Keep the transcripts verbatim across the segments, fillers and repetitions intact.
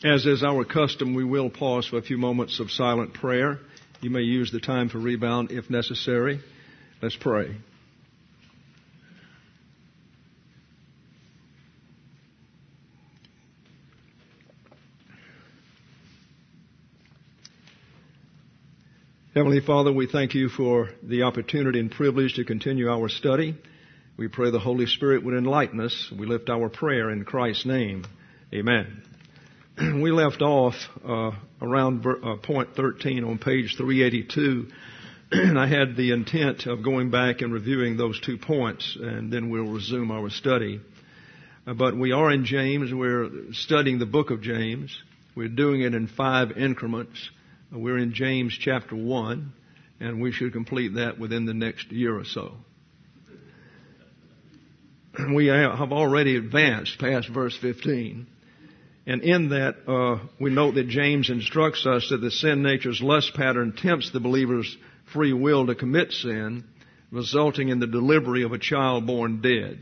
As is our custom, we will pause for a few moments of silent prayer. You may use the time for rebound if necessary. Let's pray. Heavenly Father, we thank you for the opportunity and privilege to continue our study. We pray the Holy Spirit would enlighten us. We lift our prayer in Christ's name. Amen. We left off uh, around uh, point thirteen on page three eighty-two, and I had the intent of going back and reviewing those two points, and then we'll resume our study. Uh, but we are in James. We're studying the book of James. We're doing it in five increments. Uh, we're in James chapter one, and we should complete that within the next year or so. We have already advanced past verse fifteen. And in that, uh, we note that James instructs us that the sin nature's lust pattern tempts the believer's free will to commit sin, resulting in the delivery of a child born dead.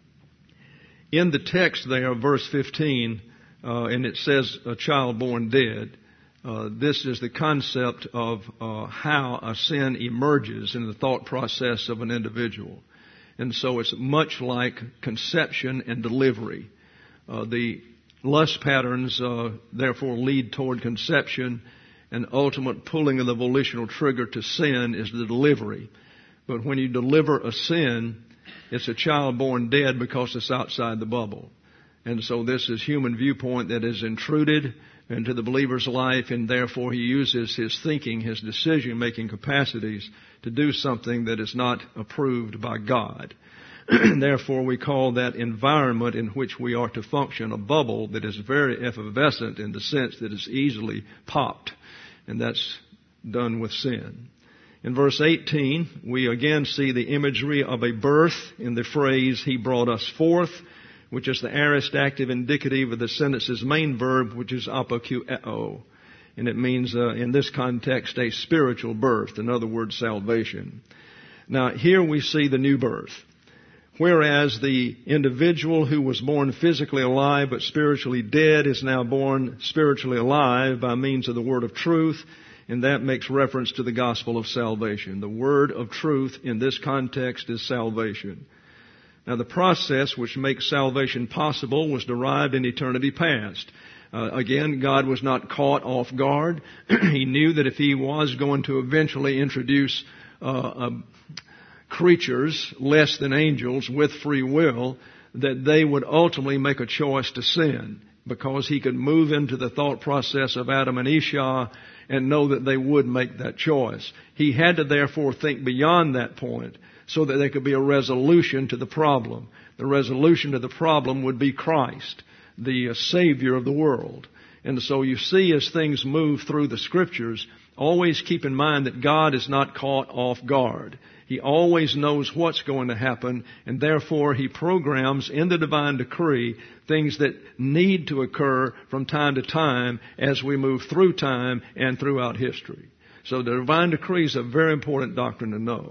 In the text there, verse fifteen, uh, and it says a child born dead, uh, this is the concept of uh, how a sin emerges in the thought process of an individual. And so it's much like conception and delivery. Uh, the Lust patterns, uh, therefore, lead toward conception, and ultimate pulling of the volitional trigger to sin is the delivery. But when you deliver a sin, it's a child born dead because it's outside the bubble. And so this is human viewpoint that is intruded into the believer's life, and therefore he uses his thinking, his decision-making capacities to do something that is not approved by God. Therefore, we call that environment in which we are to function a bubble that is very effervescent in the sense that it's easily popped. And that's done with sin. In verse eighteen, we again see the imagery of a birth in the phrase, he brought us forth, which is the aorist active indicative of the sentence's main verb, which is apokueo. And it means, uh, in this context, a spiritual birth. In other words, salvation. Now, here we see the new birth. Whereas the individual who was born physically alive but spiritually dead is now born spiritually alive by means of the word of truth, and that makes reference to the gospel of salvation. The word of truth in this context is salvation. Now, the process which makes salvation possible was derived in eternity past. Uh, again, God was not caught off guard. He knew that if He was going to eventually introduce uh, a creatures less than angels with free will, that they would ultimately make a choice to sin, because He could move into the thought process of Adam and Esau and know that they would make that choice. He had to therefore think beyond that point so that there could be a resolution to the problem. The resolution to the problem would be Christ, the Savior of the world. And so you see, as things move through the Scriptures, always keep in mind that God is not caught off guard. He always knows what's going to happen, and therefore He programs in the divine decree things that need to occur from time to time as we move through time and throughout history. So the divine decree is a very important doctrine to know.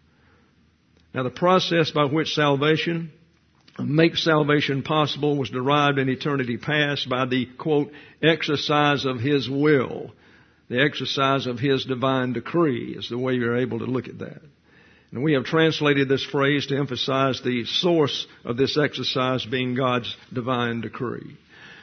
Now, the process by which salvation makes salvation possible was derived in eternity past by the, quote, exercise of His will. The exercise of His divine decree is the way you're able to look at that. And we have translated this phrase to emphasize the source of this exercise being God's divine decree.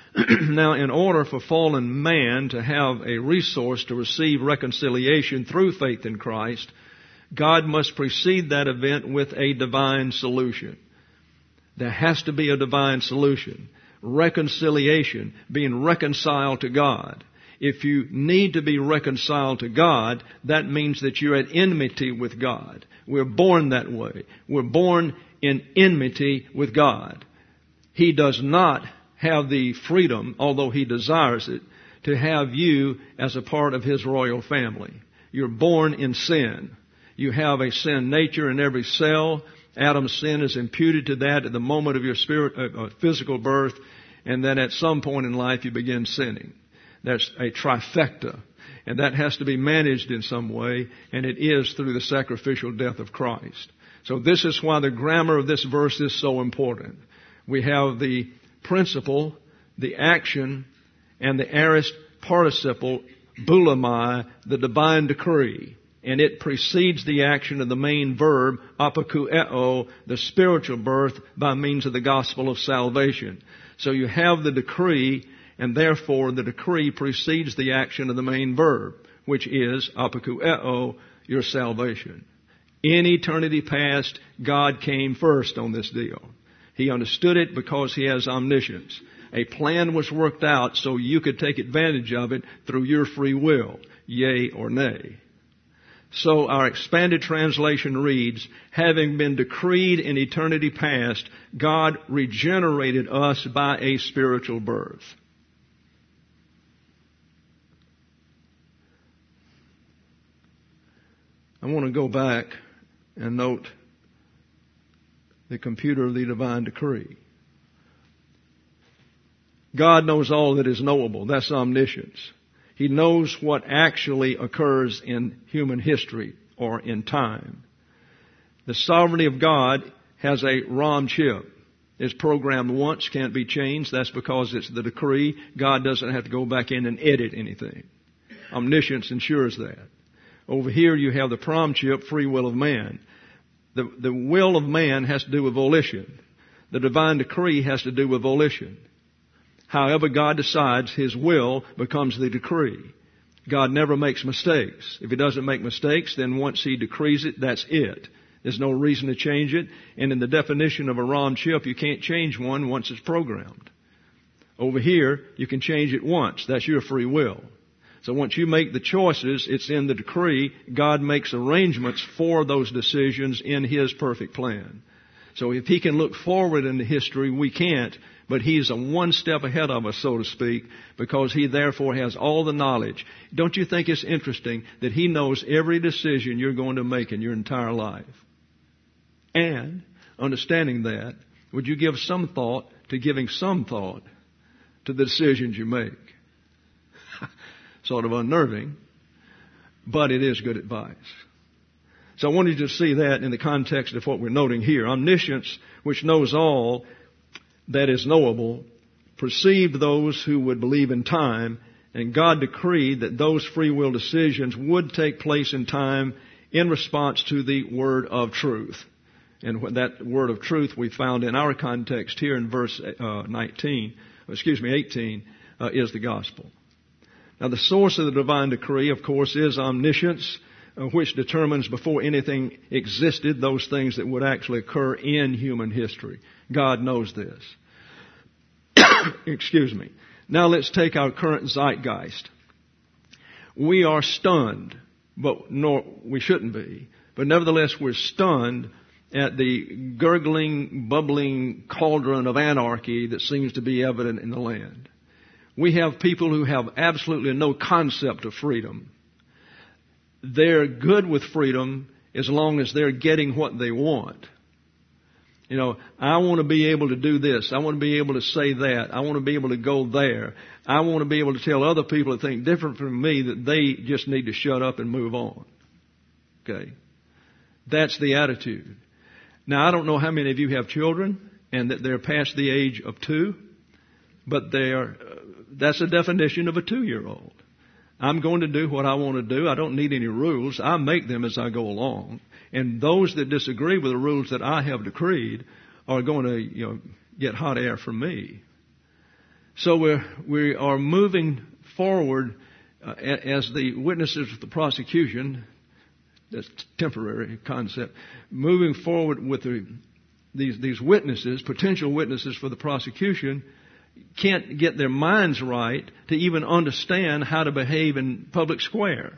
Now, in order for fallen man to have a resource to receive reconciliation through faith in Christ, God must precede that event with a divine solution. There has to be a divine solution. Reconciliation, being reconciled to God. If you need to be reconciled to God, that means that you're at enmity with God. We're born that way. We're born in enmity with God. He does not have the freedom, although He desires it, to have you as a part of His royal family. You're born in sin. You have a sin nature in every cell. Adam's sin is imputed to that at the moment of your spirit, uh, physical birth, and then at some point in life you begin sinning. That's a trifecta. And that has to be managed in some way, and it is through the sacrificial death of Christ. So this is why the grammar of this verse is so important. We have the principle, the action, and the aorist participle, boulomai, the divine decree. And it precedes the action of the main verb, apokueo, the spiritual birth by means of the gospel of salvation. So you have the decree, and therefore the decree precedes the action of the main verb, which is apokueo, your salvation. In eternity past, God came first on this deal. He understood it because He has omniscience. A plan was worked out so you could take advantage of it through your free will, yea or nay. So our expanded translation reads, having been decreed in eternity past, God regenerated us by a spiritual birth. I want to go back and note the computer of the divine decree. God knows all that is knowable. That's omniscience. He knows what actually occurs in human history or in time. The sovereignty of God has a ROM chip. It's programmed once, can't be changed. That's because it's the decree. God doesn't have to go back in and edit anything. Omniscience ensures that. Over here you have the prom chip, free will of man. The, the will of man has to do with volition. The divine decree has to do with volition. However God decides, His will becomes the decree. God never makes mistakes. If He doesn't make mistakes, then once He decrees it, that's it. There's no reason to change it. And in the definition of a ROM chip, you can't change one once it's programmed. Over here, you can change it once. That's your free will. So once you make the choices, it's in the decree. God makes arrangements for those decisions in His perfect plan. So if He can look forward into history, we can't. But He's a one step ahead of us, so to speak, because He therefore has all the knowledge. Don't you think it's interesting that He knows every decision you're going to make in your entire life? And, understanding that, would you give some thought to giving some thought to the decisions you make? Sort of unnerving, but it is good advice. So I wanted you to see that in the context of what we're noting here. Omniscience, which knows all that is knowable, perceived those who would believe in time, and God decreed that those free will decisions would take place in time in response to the word of truth. And that word of truth we found in our context here in verse uh, nineteen, excuse me, eighteen, uh, is the gospel. Now the source of the divine decree, of course, is omniscience, uh, which determines before anything existed those things that would actually occur in human history. God knows this. Excuse me. Now let's take our current zeitgeist. We are stunned, but nor we shouldn't be. But nevertheless, we're stunned at the gurgling, bubbling cauldron of anarchy that seems to be evident in the land. We have people who have absolutely no concept of freedom. They're good with freedom as long as they're getting what they want. You know, I want to be able to do this. I want to be able to say that. I want to be able to go there. I want to be able to tell other people that think different from me that they just need to shut up and move on. Okay? That's the attitude. Now, I don't know how many of you have children and that they're past the age of two, but they are, uh, that's a definition of a two-year-old. I'm going to do what I want to do. I don't need any rules. I make them as I go along. And those that disagree with the rules that I have decreed are going to, you know, get hot air from me. So we're, we are moving forward uh, as the witnesses of the prosecution. That's a temporary concept. Moving forward with the, these, these witnesses, potential witnesses for the prosecution, can't get their minds right to even understand how to behave in public square.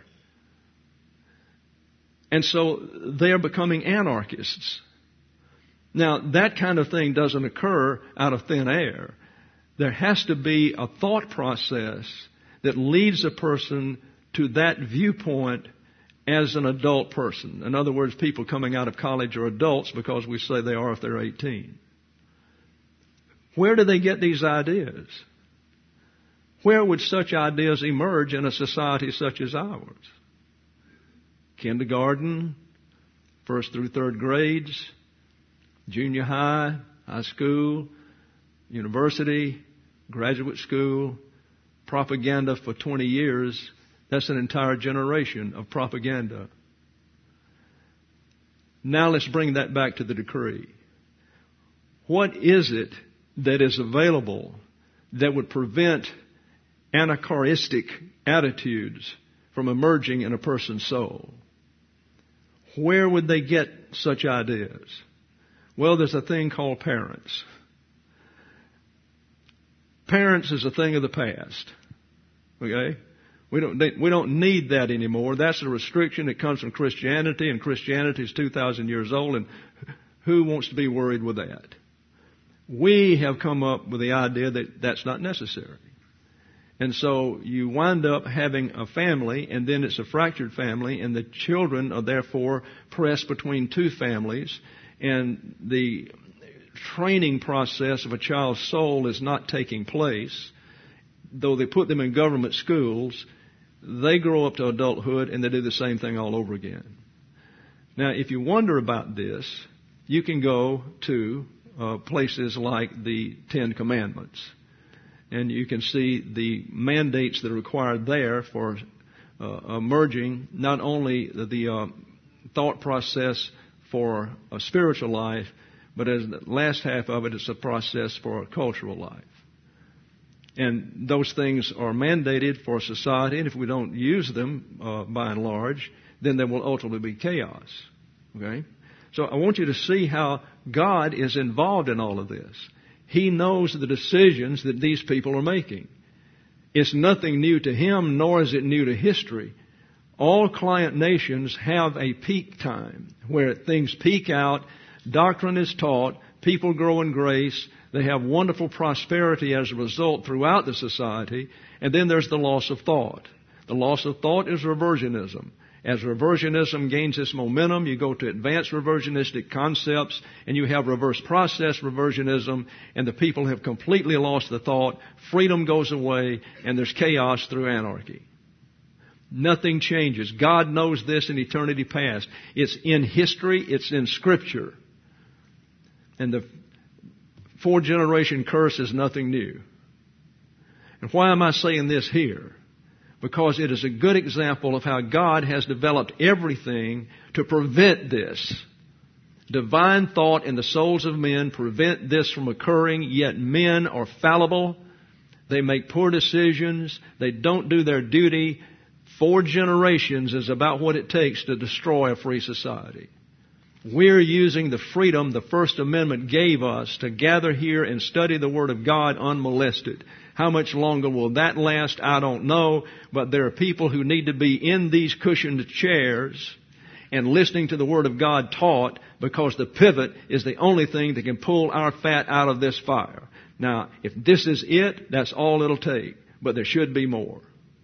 And so they're becoming anarchists. Now, that kind of thing doesn't occur out of thin air. There has to be a thought process that leads a person to that viewpoint as an adult person. In other words, people coming out of college are adults because we say they are if they're eighteen. Where do they get these ideas? Where would such ideas emerge in a society such as ours? Kindergarten, first through third grades, junior high, high school, university, graduate school, propaganda for twenty years, that's an entire generation of propaganda. Now let's bring that back to the decree. What is it that is available that would prevent anachronistic attitudes from emerging in a person's soul? Where would they get such ideas? Well, there's a thing called parents. Parents is a thing of the past. Okay? We don't, we don't need that anymore. That's a restriction that comes from Christianity, and Christianity is two thousand years old, and who wants to be worried with that? We have come up with the idea that that's not necessary. And so you wind up having a family, and then it's a fractured family, and the children are therefore pressed between two families, and the training process of a child's soul is not taking place. Though they put them in government schools, they grow up to adulthood and they do the same thing all over again. Now, if you wonder about this, you can go to uh, places like the Ten Commandments, and you can see the mandates that are required there for uh, emerging not only the, the uh, thought process for a spiritual life, but as the last half of it is a process for a cultural life. And those things are mandated for society, and if we don't use them, uh, by and large, then there will ultimately be chaos. Okay? So I want you to see how God is involved in all of this. He knows the decisions that these people are making. It's nothing new to Him, nor is it new to history. All client nations have a peak time where things peak out, doctrine is taught, people grow in grace, they have wonderful prosperity as a result throughout the society, and then there's the loss of thought. The loss of thought is reversionism. As reversionism gains its momentum, you go to advanced reversionistic concepts, and you have reverse process reversionism, and the people have completely lost the thought, freedom goes away, and there's chaos through anarchy. Nothing changes. God knows this in eternity past. It's in history, it's in Scripture. And the four-generation curse is nothing new. And why am I saying this here? Because it is a good example of how God has developed everything to prevent this. Divine thought in the souls of men prevent this from occurring, yet men are fallible. They make poor decisions. They don't do their duty. Four generations is about what it takes to destroy a free society. We're using the freedom the First Amendment gave us to gather here and study the Word of God unmolested. How much longer will that last? I don't know. But there are people who need to be in these cushioned chairs and listening to the Word of God taught, because the pivot is the only thing that can pull our fat out of this fire. Now, if this is it, that's all it'll take. But there should be more.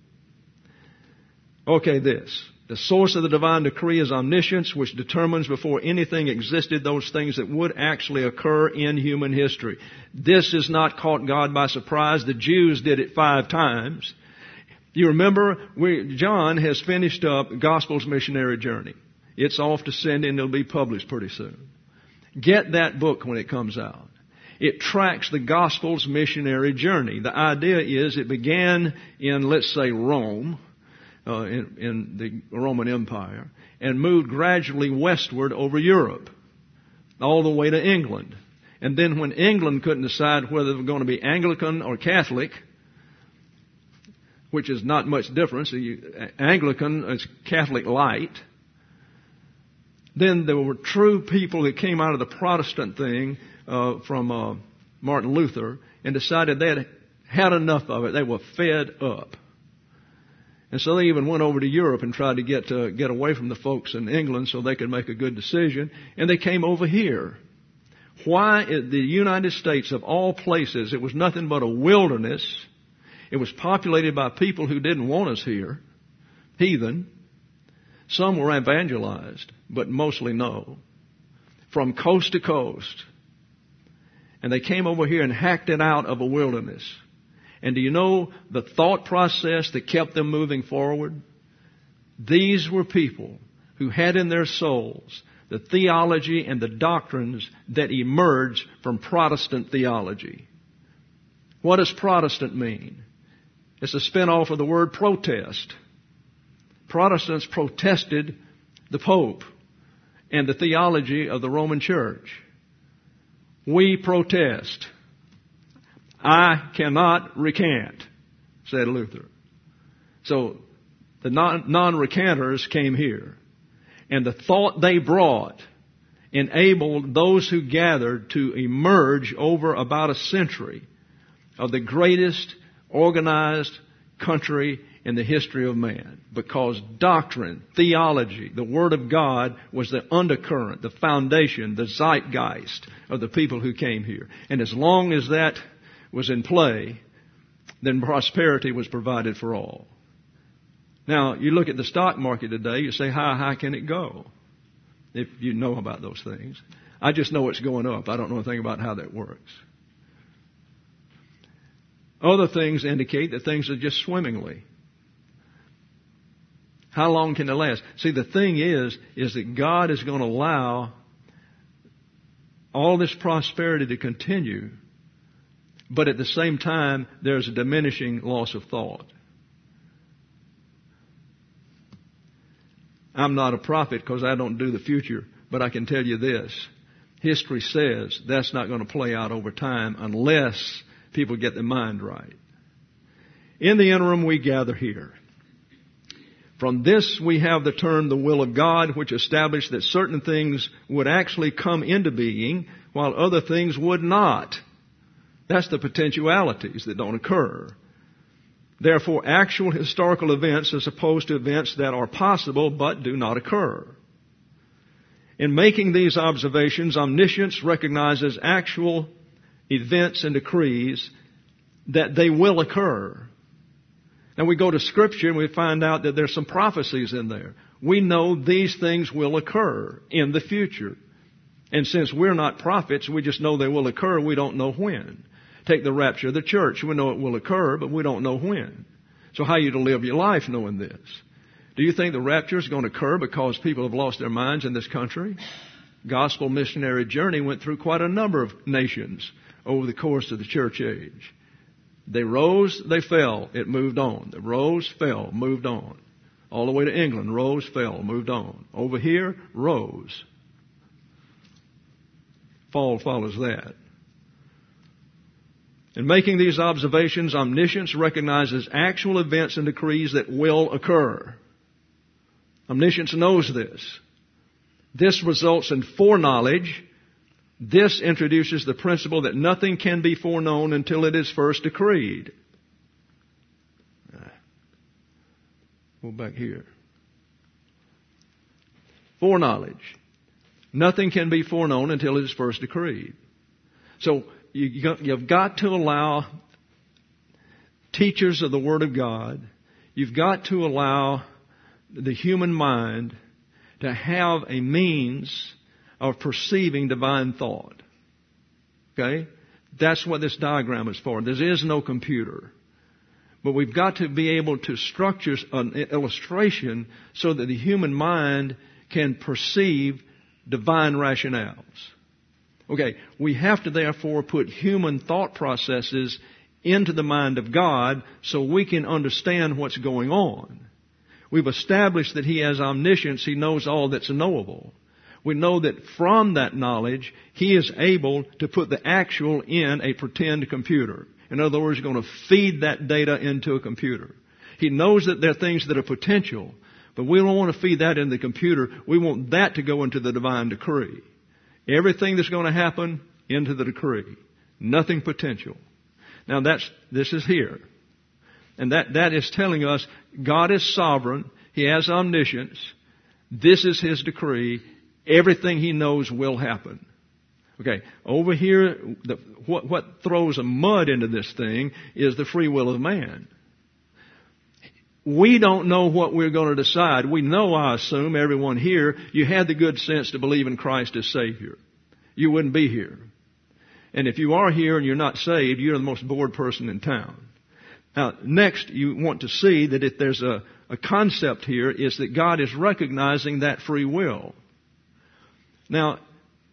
Okay, this. The source of the divine decree is omniscience, which determines before anything existed those things that would actually occur in human history. This has not caught God by surprise. The Jews did it five times. You remember, we, John has finished up Gospel's missionary journey. It's off to send and it'll be published pretty soon. Get that book when it comes out. It tracks the Gospel's missionary journey. The idea is it began in, let's say, Rome. Uh, in, in the Roman Empire, and moved gradually westward over Europe, all the way to England. And then when England couldn't decide whether they were going to be Anglican or Catholic, which is not much difference, Anglican is Catholic light, then there were true people that came out of the Protestant thing uh, from uh, Martin Luther and decided they had had enough of it. They were fed up. And so they even went over to Europe and tried to get uh, get away from the folks in England so they could make a good decision. And they came over here. Why? The United States, of all places, it was nothing but a wilderness. It was populated by people who didn't want us here, heathen. Some were evangelized, but mostly no. From coast to coast. And they came over here and hacked it out of a wilderness. And do you know the thought process that kept them moving forward? These were people who had in their souls the theology and the doctrines that emerged from Protestant theology. What does Protestant mean? It's a spin-off of the word protest. Protestants protested the Pope and the theology of the Roman Church. We protest. I cannot recant, said Luther. So the non- non-recanters came here. And the thought they brought enabled those who gathered to emerge over about a century of the greatest organized country in the history of man. Because doctrine, theology, the Word of God was the undercurrent, the foundation, the zeitgeist of the people who came here. And as long as that was in play, then prosperity was provided for all. Now, you look at the stock market today, you say, how high can it go? If you know about those things. I just know it's going up. I don't know anything about how that works. Other things indicate that things are just swimmingly. How long can it last? See, the thing is, is that God is going to allow all this prosperity to continue, but at the same time, there's a diminishing loss of thought. I'm not a prophet because I don't do the future, but I can tell you this. History says that's not going to play out over time unless people get their mind right. In the interim, we gather here. From this, we have the term the will of God, which established that certain things would actually come into being while other things would not. That's the potentialities that don't occur. Therefore, actual historical events as opposed to events that are possible but do not occur. In making these observations, omniscience recognizes actual events and decrees that they will occur. And we go to Scripture and we find out that there's some prophecies in there. We know these things will occur in the future. And since we're not prophets, we just know they will occur. We don't know when. Take the rapture of the church. We know it will occur, but we don't know when. So how are you to live your life knowing this? Do you think the rapture is going to occur because people have lost their minds in this country? Gospel missionary journey went through quite a number of nations over the course of the church age. They rose, they fell, it moved on. They rose, fell, moved on. All the way to England, rose, fell, moved on. Over here, rose. Fall follows that. In making these observations, omniscience recognizes actual events and decrees that will occur. Omniscience knows this. This results in foreknowledge. This introduces the principle that nothing can be foreknown until it is first decreed. Go back here. Foreknowledge. Nothing can be foreknown until it is first decreed. So you've got to allow teachers of the Word of God, you've got to allow the human mind to have a means of perceiving divine thought. Okay? That's what this diagram is for. There is no computer. But we've got to be able to structure an illustration so that the human mind can perceive divine rationales. Okay, we have to therefore put human thought processes into the mind of God so we can understand what's going on. We've established that He has omniscience. He knows all that's knowable. We know that from that knowledge, He is able to put the actual in a pretend computer. In other words, He's going to feed that data into a computer. He knows that there are things that are potential, but we don't want to feed that into the computer. We want that to go into the divine decree. Everything that's going to happen into the decree. Nothing potential. Now that's, this is here. And that, that is telling us God is sovereign. He has omniscience. This is His decree. Everything He knows will happen. Okay, over here, the, what, what throws a mud into this thing is the free will of man. We don't know what we're going to decide. We know, I assume, everyone here, you had the good sense to believe in Christ as Savior. You wouldn't be here. And if you are here and you're not saved, you're the most bored person in town. Now, next, you want to see that if there's a, a concept here, is that God is recognizing that free will. Now,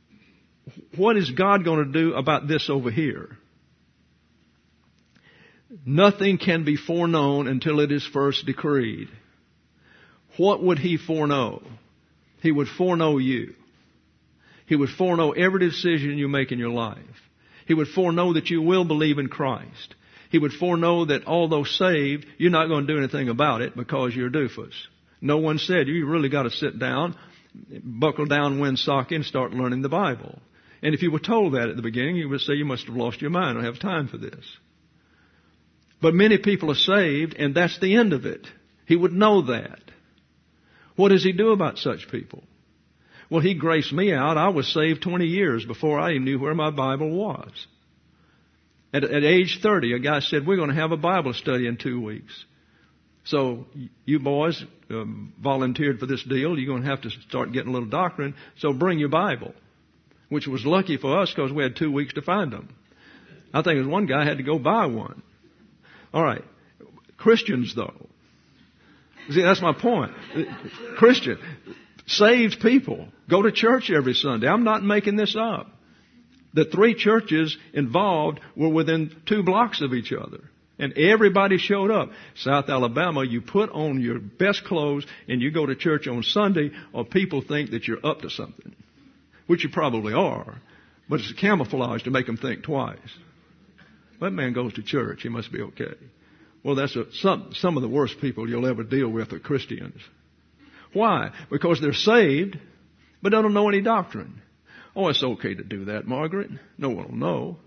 what is God going to do about this over here? Nothing can be foreknown until it is first decreed. What would He foreknow? He would foreknow you. He would foreknow every decision you make in your life. He would foreknow that you will believe in Christ. He would foreknow that although saved, you're not going to do anything about it because you're a doofus. No one said you really got to sit down, buckle down, windsock, and start learning the Bible. And if you were told that at the beginning, you would say you must have lost your mind. I don't have time for this. But many people are saved, and that's the end of it. He would know that. What does He do about such people? Well, He graced me out. I was saved twenty years before I even knew where my Bible was. At, at age thirty, a guy said, we're going to have a Bible study in two weeks. So you boys um, volunteered for this deal. You're going to have to start getting a little doctrine. So bring your Bible, which was lucky for us because we had two weeks to find them. I think there's one guy had to go buy one. All right. Christians, though. See, that's my point. Christian, saved people go to church every Sunday. I'm not making this up. The three churches involved were within two blocks of each other. And everybody showed up. South Alabama, you put on your best clothes and you go to church on Sunday, or people think that you're up to something. Which you probably are. But it's a camouflage to make them think twice. That man goes to church. He must be okay. Well, that's a, some, some of the worst people you'll ever deal with are Christians. Why? Because they're saved, but they don't know any doctrine. Oh, it's okay to do that, Margaret. No one will know.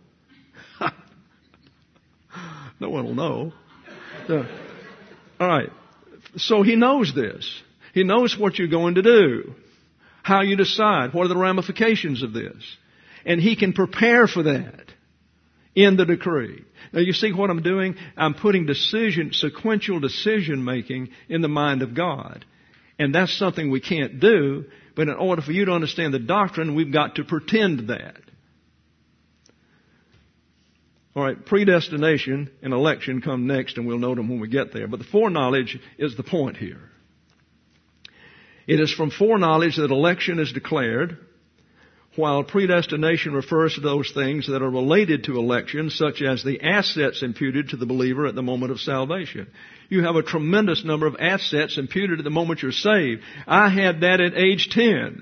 No one will know. Uh, all right. So He knows this. He knows what you're going to do. How you decide. What are the ramifications of this? And He can prepare for that in the decree. Now you see what I'm doing? I'm putting decision, sequential decision making in the mind of God. And that's something we can't do. But in order for you to understand the doctrine, we've got to pretend that. All right, predestination and election come next, and we'll note them when we get there. But the foreknowledge is the point here. It is from foreknowledge that election is declared, while predestination refers to those things that are related to election, such as the assets imputed to the believer at the moment of salvation. You have a tremendous number of assets imputed at the moment you're saved. I had that at age ten.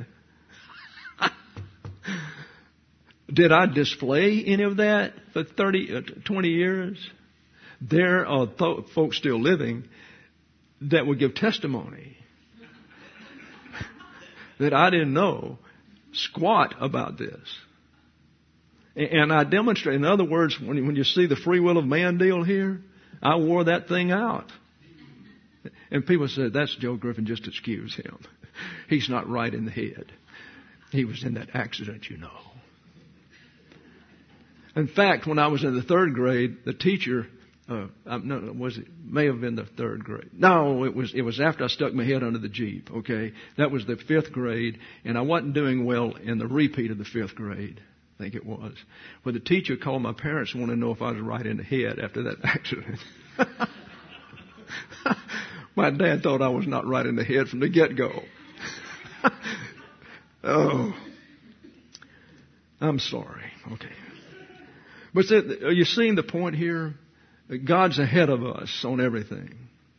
Did I display any of that for thirty, twenty years? There are th- folks still living that would give testimony that I didn't know squat about this. And I demonstrate, in other words, when you, when you see the free will of man deal here, I wore that thing out. And people said, that's Joe Griffin, just excuse him. He's not right in the head. He was in that accident, you know. In fact, when I was in the third grade, the teacher, uh, no, was it, may have been the third grade. No, it was, it was after I stuck my head under the Jeep, okay? That was the fifth grade, and I wasn't doing well in the repeat of the fifth grade, I think it was. But the teacher called my parents and wanted to know if I was right in the head after that accident. My dad thought I was not right in the head from the get-go. Oh, I'm sorry, okay. But are you seeing the point here? God's ahead of us on everything.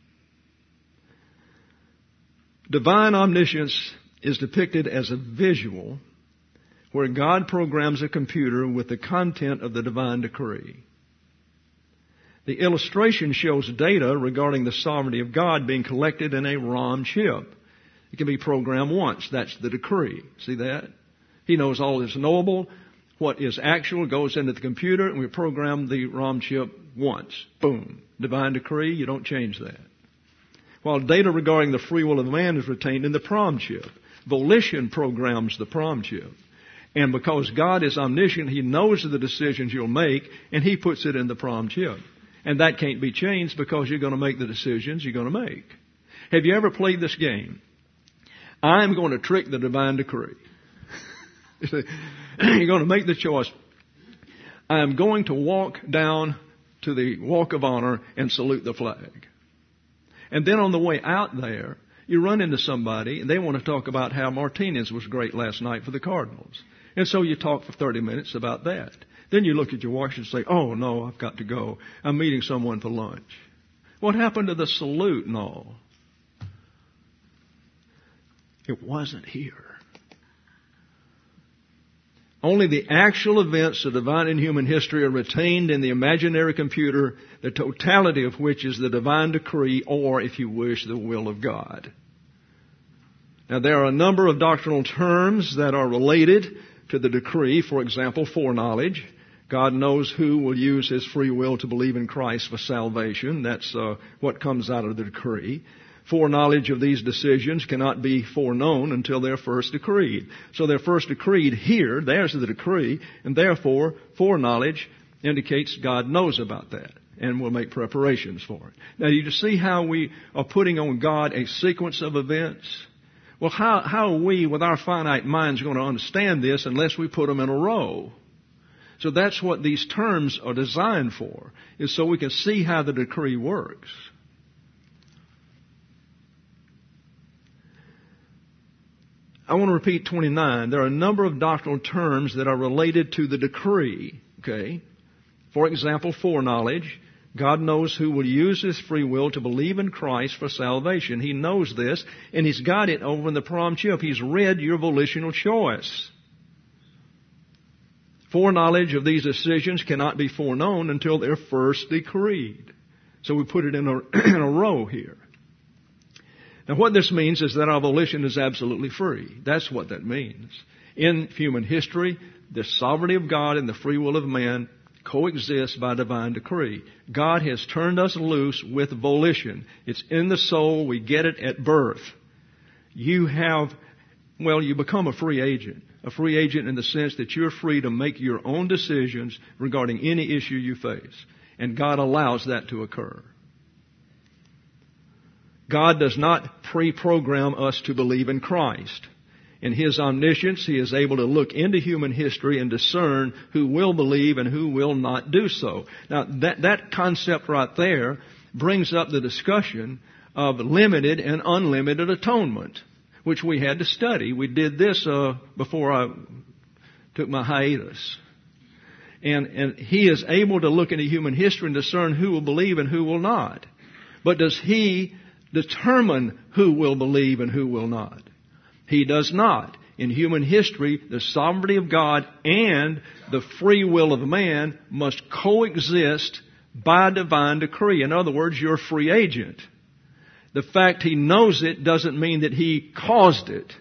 Divine omniscience is depicted as a visual where God programs a computer with the content of the divine decree. The illustration shows data regarding the sovereignty of God being collected in a ROM chip. It can be programmed once. That's the decree. See that? He knows all is knowable. What is actual goes into the computer, and we program the ROM chip once. Boom. Divine decree, you don't change that. While data regarding the free will of man is retained in the PROM chip. Volition programs the PROM chip. And because God is omniscient, He knows the decisions you'll make, and He puts it in the PROM chip. And that can't be changed because you're going to make the decisions you're going to make. Have you ever played this game? I'm going to trick the divine decree. You're going to make the choice. I'm going to walk down to the Walk of Honor and salute the flag. And then on the way out there, you run into somebody and they want to talk about how Martinez was great last night for the Cardinals. And so you talk for thirty minutes about that. Then you look at your watch and say, oh, no, I've got to go. I'm meeting someone for lunch. What happened to the salute and all? It wasn't here. Only the actual events of divine and human history are retained in the imaginary computer, the totality of which is the divine decree, or, if you wish, the will of God. Now, there are a number of doctrinal terms that are related to the decree. For example, foreknowledge. God knows who will use His free will to believe in Christ for salvation. That's uh, what comes out of the decree. Foreknowledge of these decisions cannot be foreknown until they're first decreed. So they're first decreed here. There's the decree. And therefore, foreknowledge indicates God knows about that and will make preparations for it. Now, you see how we are putting on God a sequence of events? Well, how, how are we, with our finite minds, going to understand this unless we put them in a row? So that's what these terms are designed for, is so we can see how the decree works. I want to repeat twenty-nine. There are a number of doctrinal terms that are related to the decree. Okay? For example, foreknowledge. God knows who will use His free will to believe in Christ for salvation. He knows this, and He's got it over in the prom chip. He's read your volitional choice. Foreknowledge of these decisions cannot be foreknown until they're first decreed. So we put it in a, in a row here. Now, what this means is that our volition is absolutely free. That's what that means. In human history, the sovereignty of God and the free will of man coexist by divine decree. God has turned us loose with volition. It's in the soul. We get it at birth. You have, well, you become a free agent. A free agent in the sense that you're free to make your own decisions regarding any issue you face. And God allows that to occur. God does not pre-program us to believe in Christ. In His omniscience, He is able to look into human history and discern who will believe and who will not do so. Now, that, that concept right there brings up the discussion of limited and unlimited atonement, which we had to study. We did this uh, before I took my hiatus. And, and He is able to look into human history and discern who will believe and who will not. But does He determine who will believe and who will not? He does not. In human history, the sovereignty of God and the free will of man must coexist by divine decree. In other words, you're a free agent. The fact He knows it doesn't mean that He caused it.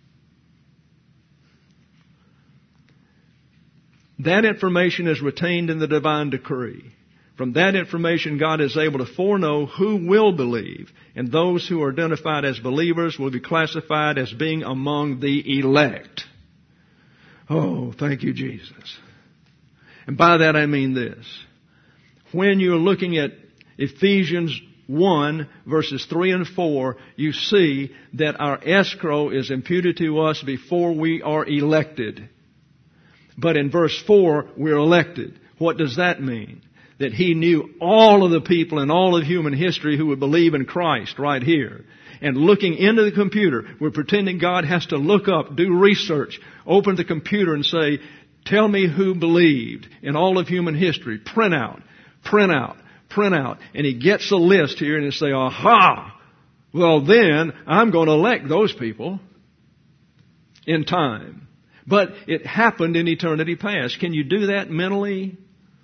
That information is retained in the divine decree. From that information, God is able to foreknow who will believe, and those who are identified as believers will be classified as being among the elect. Oh, thank you, Jesus. And by that I mean this. When you're looking at Ephesians one, verses three and four, you see that our escrow is imputed to us before we are elected. But in verse four, we're elected. What does that mean? That He knew all of the people in all of human history who would believe in Christ right here. And looking into the computer, we're pretending God has to look up, do research, open the computer and say, tell me who believed in all of human history. Print out, print out, print out. And He gets a list here and He'll say, aha! Well then, I'm going to elect those people in time. But it happened in eternity past. Can you do that mentally?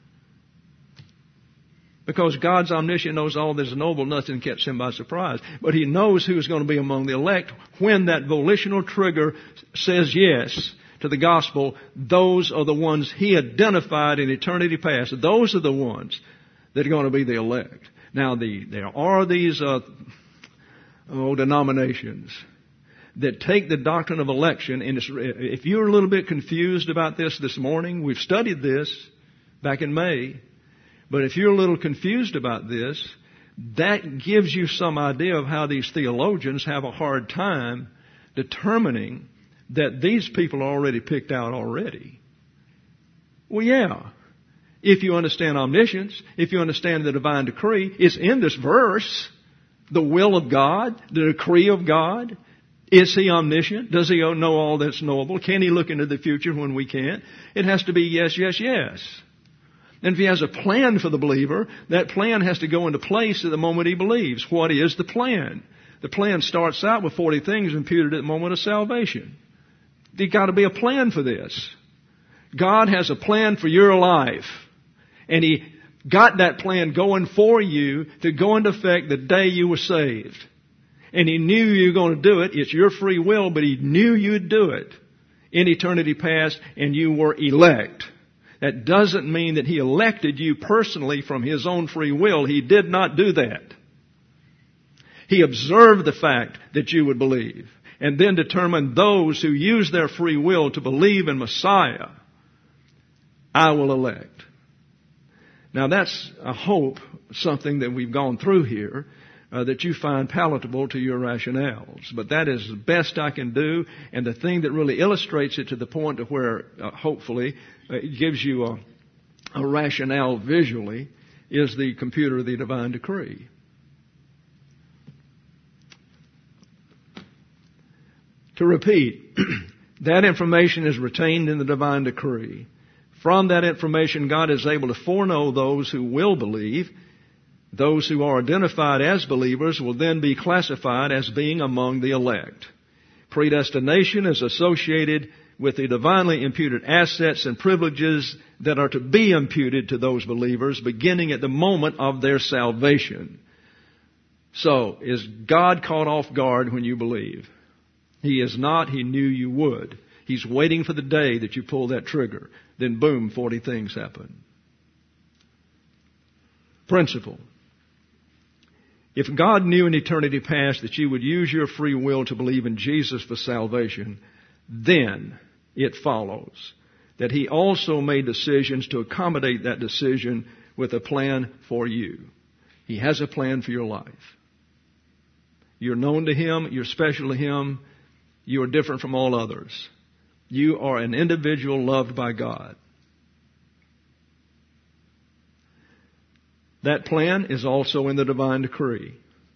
Because God's omniscient knows all that is noble, nothing catches Him by surprise. But He knows who's going to be among the elect when that volitional trigger says yes to the gospel. Those are the ones He identified in eternity past. Those are the ones that are going to be the elect. Now, the, there are these uh, oh, denominations that take the doctrine of election, and it's, if you're a little bit confused about this this morning, we've studied this back in May. But if you're a little confused about this, that gives you some idea of how these theologians have a hard time determining that these people are already picked out already. Well, yeah. If you understand omniscience, if you understand the divine decree, it's in this verse. The will of God, the decree of God. Is He omniscient? Does He know all that's knowable? Can He look into the future when we can't? It has to be yes, yes, yes. And if He has a plan for the believer, that plan has to go into place at the moment he believes. What is the plan? The plan starts out with forty things imputed at the moment of salvation. There's got to be a plan for this. God has a plan for your life. And He got that plan going for you to go into effect the day you were saved. And He knew you were going to do it. It's your free will, but He knew you'd do it in eternity past, and you were elect. That doesn't mean that He elected you personally from His own free will. He did not do that. He observed the fact that you would believe, and then determined those who use their free will to believe in Messiah, I will elect. Now that's a hope, something that we've gone through here, uh, that you find palatable to your rationales. But that is the best I can do, and the thing that really illustrates it to the point of where, uh, hopefully, uh, it gives you a, a rationale visually, is the computer of the divine decree. To repeat, that information is retained in the divine decree. From that information, God is able to foreknow those who will believe. Those who are identified as believers will then be classified as being among the elect. Predestination is associated with the divinely imputed assets and privileges that are to be imputed to those believers beginning at the moment of their salvation. So, is God caught off guard when you believe? He is not. He knew you would. He's waiting for the day that you pull that trigger. Then boom, forty things happen. Principle. If God knew in eternity past that you would use your free will to believe in Jesus for salvation, then it follows that He also made decisions to accommodate that decision with a plan for you. He has a plan for your life. You're known to Him. You're special to Him. You are different from all others. You are an individual loved by God. That plan is also in the divine decree.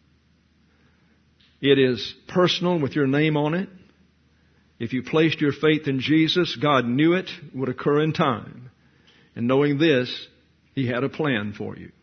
It is personal with your name on it. If you placed your faith in Jesus, God knew it would occur in time. And knowing this, He had a plan for you.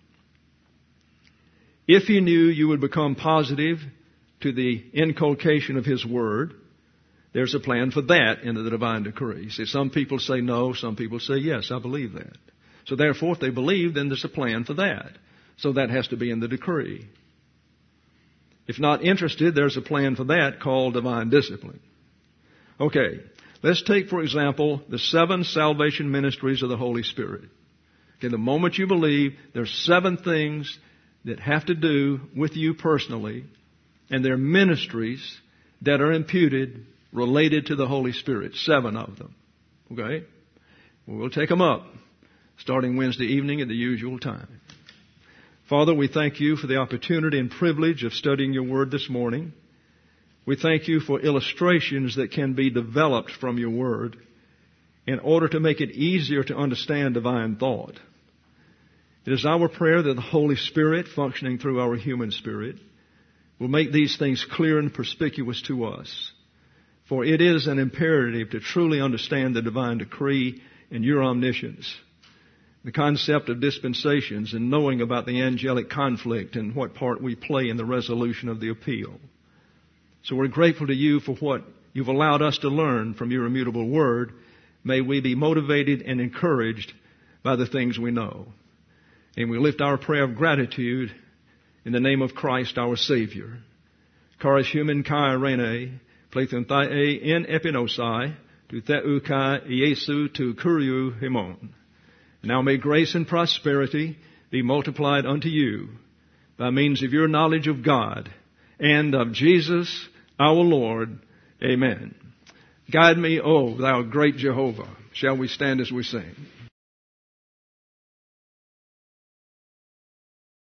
If He knew you would become positive to the inculcation of His Word, there's a plan for that in the divine decree. See, some people say no, some people say yes, I believe that. So therefore, if they believe, then there's a plan for that. So that has to be in the decree. If not interested, there's a plan for that called divine discipline. Okay, let's take, for example, the seven salvation ministries of the Holy Spirit. Okay, the moment you believe, there's seven things that have to do with you personally, and they're ministries that are imputed related to the Holy Spirit. Seven of them. Okay? We'll take them up starting Wednesday evening at the usual time. Father, we thank You for the opportunity and privilege of studying Your Word this morning. We thank You for illustrations that can be developed from Your Word in order to make it easier to understand divine thought. It is our prayer that the Holy Spirit, functioning through our human spirit, will make these things clear and perspicuous to us. For it is an imperative to truly understand the divine decree and Your omniscience, the concept of dispensations, and knowing about the angelic conflict and what part we play in the resolution of the appeal. So we're grateful to You for what You've allowed us to learn from Your immutable Word. May we be motivated and encouraged by the things we know. And we lift our prayer of gratitude in the name of Christ our Savior. Charis human kai rene, plethon thai en epinosai, to theu kai Iesu to kuriu himon. Now may grace and prosperity be multiplied unto you by means of your knowledge of God and of Jesus our Lord. Amen. Guide me, O thou great Jehovah. Shall we stand as we sing?